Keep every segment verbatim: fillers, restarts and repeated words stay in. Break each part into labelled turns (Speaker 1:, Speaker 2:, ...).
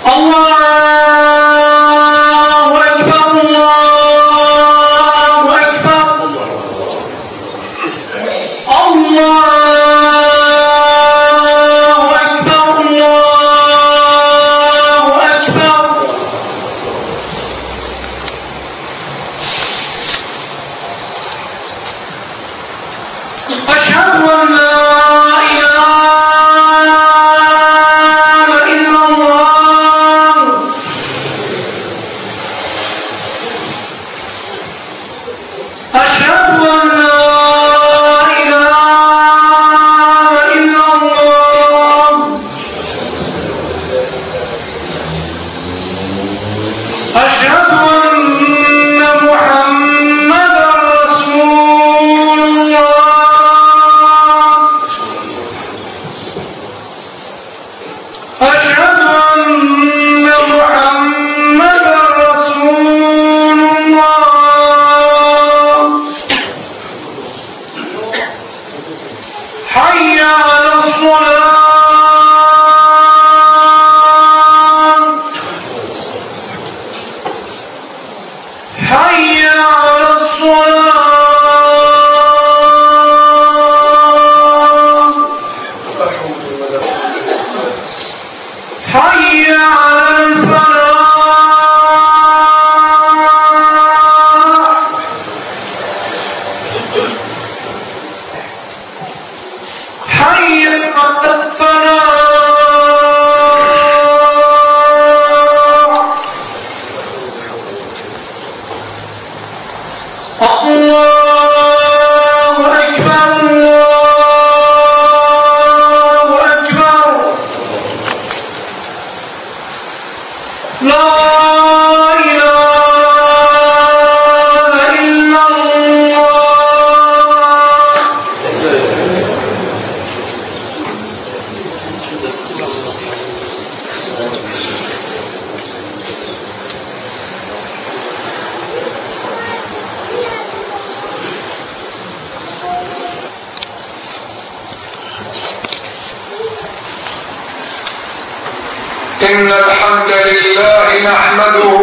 Speaker 1: إن الحمد لله نحمده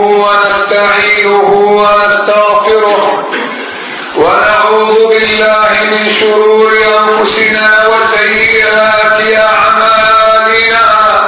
Speaker 1: ونستعينه ونستغفره ونعوذ بالله من شرور أنفسنا وسيئات أعمالنا.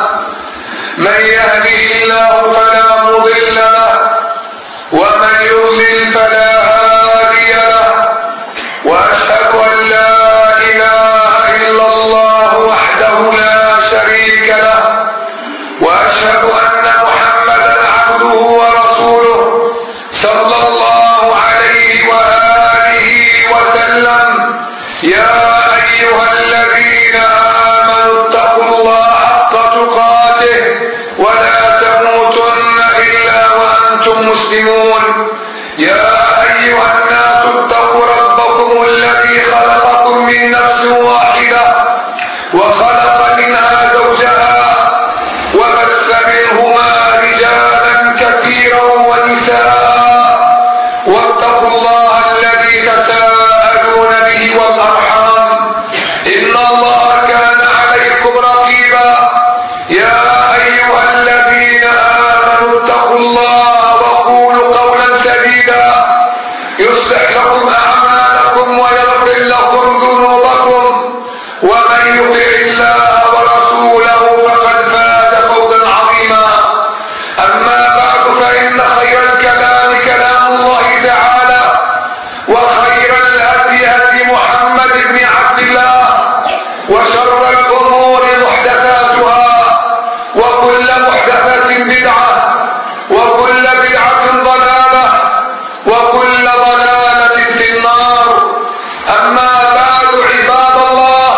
Speaker 1: من يهده الله فلا مضل له ومن يضلل فلا هادي له، وأشهد أن لا إله إلا الله وحده لا شريك له، وأشهد أن محمدا عبده ورسوله صلى الله عليه وآله وسلم. يا أيها الذين آمنوا اتقوا الله حق تقاته ولا تموتن إلا وأنتم مسلمون. يا أيها الناس اتقوا ربكم الذي خلقكم من نفس واحدة وخلق منها زوجها وبث منهما رجالا كثيرا ونساء، واتقوا الله الذي تساءلون به والأرحام إن الله كان عليكم رقيبا. يا أيها الذين آمنوا اتقوا الله وقولوا قولا سديدا يصلح لكم أعمالكم ويغفر لكم ذنوبكم، ومن يطع الله ورسوله فقد فاز فوزا عظيما. أما بعد، فإن خير الكلام كلام الله تعالى، وخير الهدي هدي محمد بن عبد الله، وشر الأمور محدثاتها، وكل محدثة بدعة، وكل بدعة ضلالة، وكل ضلالة في النار. أما بعد، عباد الله،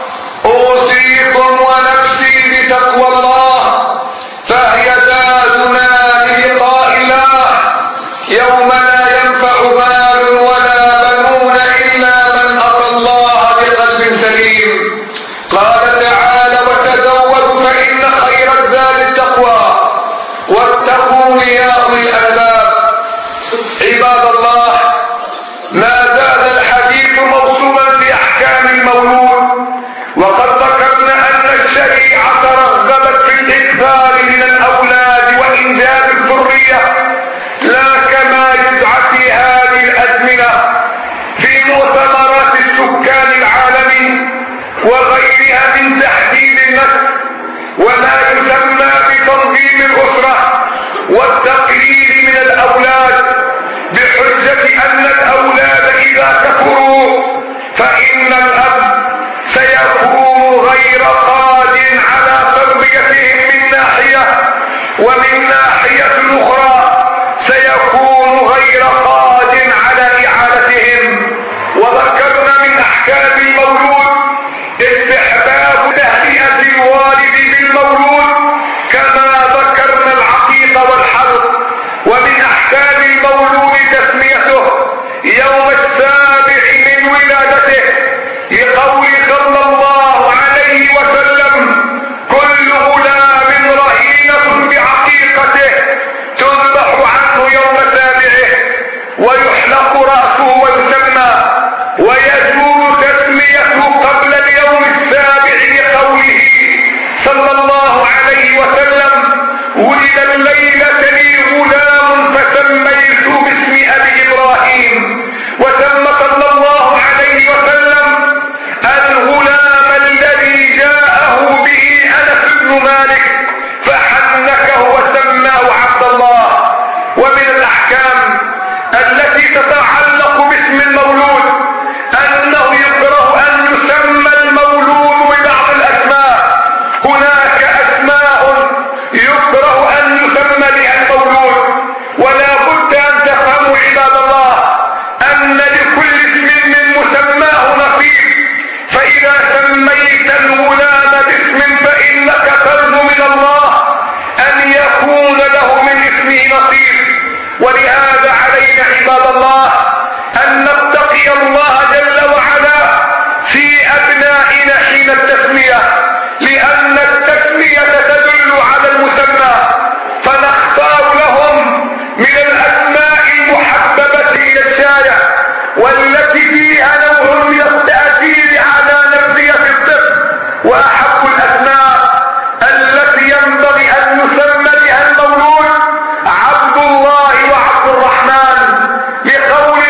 Speaker 1: أوصيكم ونفسي بتقوى الله، فهي زادنا للقاء الله يوم لا ينفع مال ولا بنون إلا من أتى الله بقلب سليم. قال تعالى: وتزودوا فإن خير الزاد التقوى واتقون يا أولي الألباب. عباد الله، ما زال الحديث موصولا بأحكام المولود، وقد ذكرنا أن الشريعة رغبت في الإكثار من الأولاد ومن ناحية أخرى سيكون غير قادر على إعادتهم. وذكرنا من أحكام المولود استحباب تهنئة الوالد بالمولود كما ذكرنا العقيق والحلق. ومن أحكام المولود تسميته يوم السابع من ولادته لقول صلى الله عليه وسلم: كل غلام رهينة بعقيقته تذبح عنه يوم سابعه ويحلق رأسه ويسمى، ويجوز تسميته قبل اليوم السابع لقوله صلى الله عليه وسلم: ولد الليلة لي غلام فسميت باسم أبي إبراهيم. وسمى صلى الله عليه وسلم الغلام الذي جاءه به أنس بن مالك فحنكه وسماه عبد الله. ومن الأحكام التي تتعلق باسم المولود أنه يكره أن يسمى المولود ببعض الأسماء. هناك أسماء يكره أن يسمى بها المولود، ولا بد أن تفهموا عباد الله أن لكل اسم من مسماه نصيب. فإذا سميت الغلام باسم فإنك ترجو من الله أن يكون له من اسمه نصيب. ولهذا علينا عباد الله أن نتقي الله جل وعلا في أبنائنا حين التسمية، لأن التسمية تدل على المسمى، فنختار لهم من الأسماء المحببة إلى الشارع والتي فيها نوع من التأثير على نفسية الطفل. وأحب الأسماء التي ينبغي أن يسمى بها المولود عبد الله وعبد الرحمن، لقول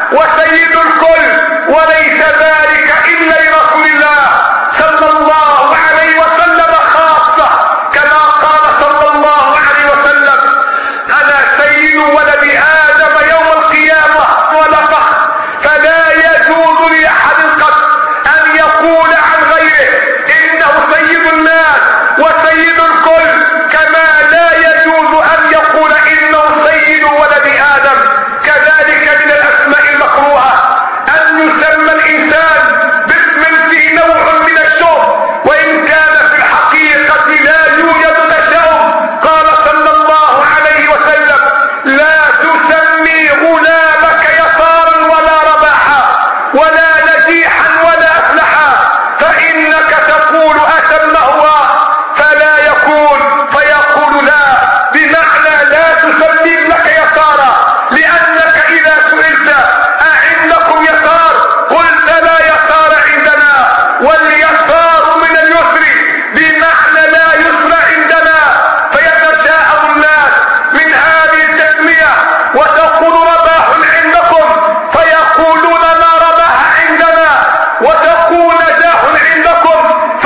Speaker 1: وسيد الكل، وليس ذلك الا لرسول الله صلى الله عليه وسلم خاصة، كما قال صلى الله عليه وسلم: انا سيد ولد ادم يوم القيامة ولا فخر، فلا يجوز لاحد قط ان يقول عن غيره انه سيد الناس وسيد الكل، كما لا يجوز ان يقول انه سيد ولد ادم. كذلك من الاسماء المكروهة ان يسمى الانسان باسم فيه نوع من الشوق، وان كان في الحقيقة لا يوجد تشاؤم. قال صلى الله عليه وسلم: لا تسمي غلامك يسارا ولا رباحا ولا نجيحا ولا افلحا، فانك تقول اسمه فلا يكون، فيقول لا، بمعنى لا تسمي ابنك يسارا، لانك اذا سئلت اعندكم يسار قلت لا يسار عندنا، واليسار من اليسر بمعنى لا يسر عندنا، فيتشاءم الناس من هذه التسمية وتقول رباح عندكم فيقولون لا رباح عندنا، وتقول نجاح عندكم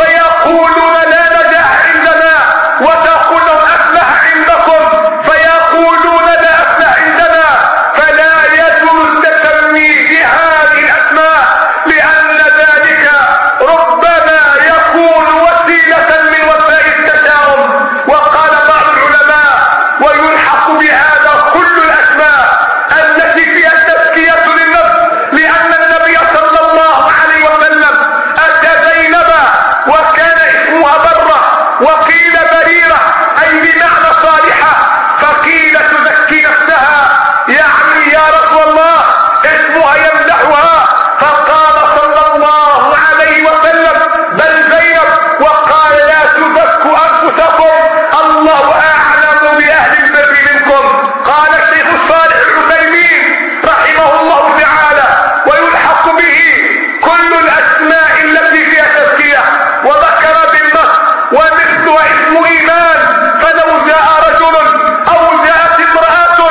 Speaker 1: فيقولون لا نجاح عندنا، وتقول افلح عندكم فيقولون لا افلح عندنا. فلا يجوز التسمي بهذه الاسماء، لان ذلك ربما يكون وسيلة من وسائل التشاؤم. وقال بعض العلماء: ويلحق بهذا كل الاسماء التي فيها التزكية للنفس، لان النبي صلى الله عليه وسلم اتى زينب وكان اسمها برة، وقيل بريرة اي بمعنى صالحة، فقيل تزكي نفسها، يعني يا رسول الله اسمها يمدحها، فقال صلى الله عليه وسلم: بل زينب، وقال: لا تزكوا انفسكم، الله اعلم باهل البر منكم. قال الشيخ الصالح العثيمين رحمه الله تعالى: ويلحق به كل الاسماء التي فيها تزكية. وذكر بالنص: ومثلها اسم ايمان، فلو جاء رجل او جاءت امرأة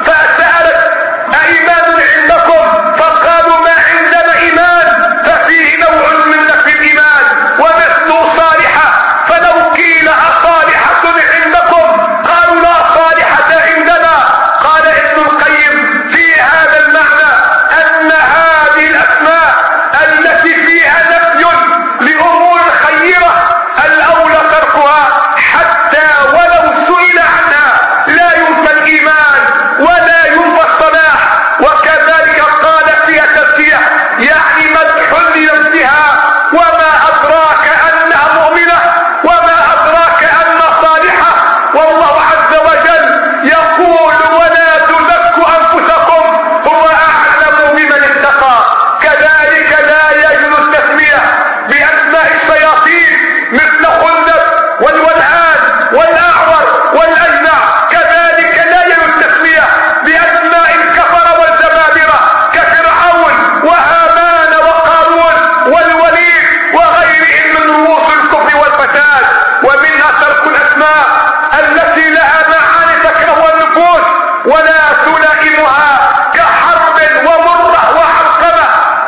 Speaker 1: فسألت: ايمان عندكم؟ فقالوا: ما عندنا ايمان، ففيه نوع من نفي الايمان. ومثل صالحة، فلو قيل: اصالحة عندكم؟ قالوا: لا صالحة عندنا. قال ابن القيم في هذا المعنى ان هذه الاسماء التي فيها نفي لامور خيرة الاولى تركها، حتى ولو سئل عنها لا ينفى الايمان ولا ينفى الصلاح. وكذلك قال فيها تزكية، يعني مدح لنفسها، وما ادراك انها مؤمنة، وما ادراك انها صالحة. والله عز وجل يقول: ولا تزكوا انفسكم هو اعلم بمن اتقى. كذلك لا يجوز التسمية باسماء الشياطين مثل خندق والولعان والاعور والاجنع. كذلك لا يجوز التسمية باسماء الكفر والجبابرة كفرعون وهامان وقارون والوليد وغيرهم من رؤوس الكفر والفساد. ومنها ترك الاسماء التي لها معاني تكره النفوس ولا تلائمها، كحرب ومرة وحلقمة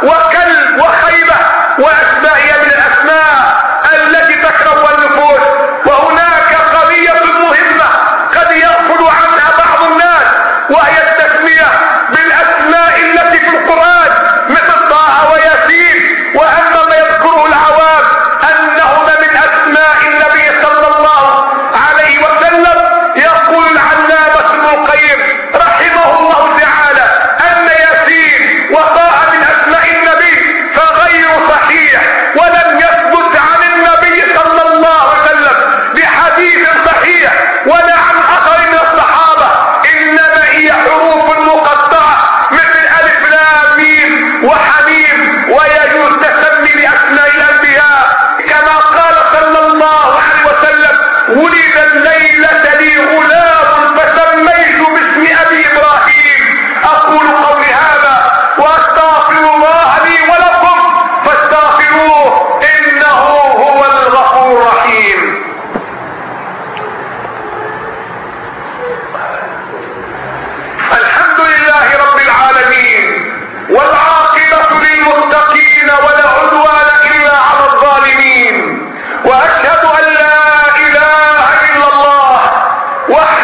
Speaker 1: وكلب وخيبة واشباهها من الاسماء التي تكره النفوس. وهناك قضية مهمة قد يغفل عنها بعض الناس، وهي التسمية بالاسماء التي في القرآن مثل طه وياسين، واما ما يذكره العوام انهما من اسماء النبي صلى الله عليه وسلم. يقول العلامة ابن القيم رحمه الله تعالى ان ياسين وطه من اسماء النبي، فغير صحيح، ولم يثبت عن النبي صلى الله عليه وسلم بحديث صحيح ولا عن اثر من الصحابة، انما هي حروف مقطعة مثل الف لام ميم وحميم. ويجوز التسمي باسماء الانبياء، كما قال صلى الله عليه وسلم: ولد الليلة لي غلام فسميت باسم ابي ابراهيم. اقول قولي هذا واستغفر الله لي ولكم فاستغفروه انه هو الغفور الرحيم. الحمد لله رب العالمين، وحده